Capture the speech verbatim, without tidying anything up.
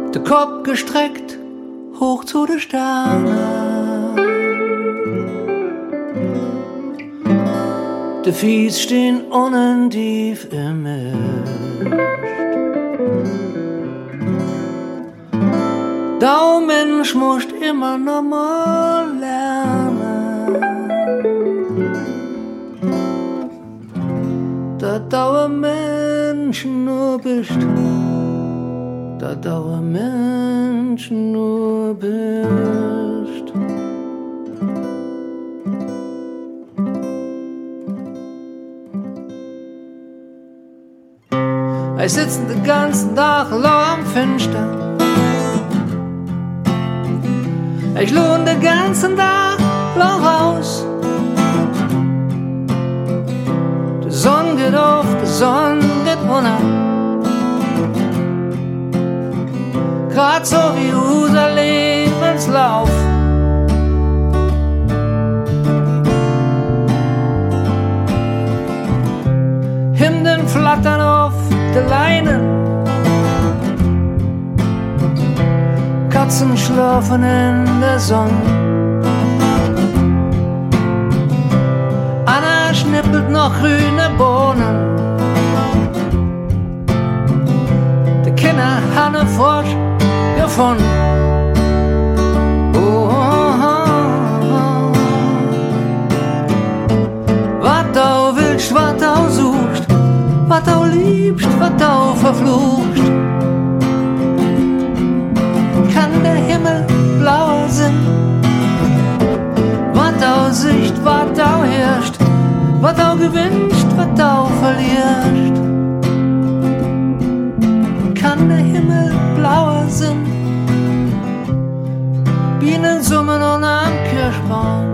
der Kopf gestreckt hoch zu den Sternen. Die Fies stehen unten tief im Mischt. Der Mensch muss immer noch mal lernen. Da dauer Menschen nur bist, da dauer Menschen nur bist. Ich sitz den ganzen Tag lau am Fenster. Ich lohn den ganzen Tag lau raus. Die Sonne geht auf, die Sonne geht runter. Grad so wie unser Lebenslauf. Hemden flattern auf die Leinen. Katzen schlafen in der Sonne. Anna schnippelt noch grüne Bohnen. Die Kinder haben eine Frosch gefunden. Oh, oh, oh, oh. Was du willst, was du suchst, was du liebst, was du verfluchst. Kann der Himmel blauer sein? Was du siehst, was du herrscht, was du gewinnst, was du verlierst. Kann der Himmel blauer sein? Bienen summen und am Kirschbaum.